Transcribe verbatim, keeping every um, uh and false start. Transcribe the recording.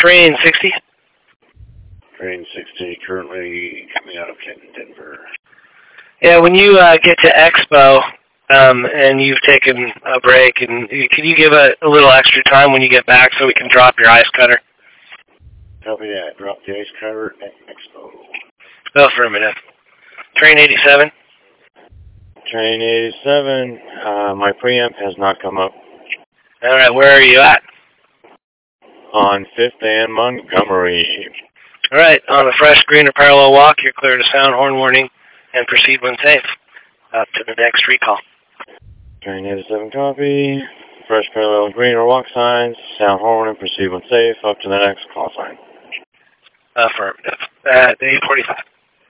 train sixty? Train sixty, currently coming out of Kenton, Denver. Yeah, when you uh, get to Expo, um, and you've taken a break, and can you give a, a little extra time when you get back so we can drop your ice cutter? Copy that. Drop the ice cutter at Expo. Affirmative. Train eighty-seven? Train eighty-seven, uh, my preamp has not come up. All right, where are you at? On fifth and Montgomery. All right, on a fresh, greener parallel walk, you're clear to sound horn warning and proceed when safe. Up to the next recall. Train eighty-seven, copy. Fresh parallel greener walk signs. Sound horn and proceed when safe. Up to the next call sign. Affirmative. At eight forty-five.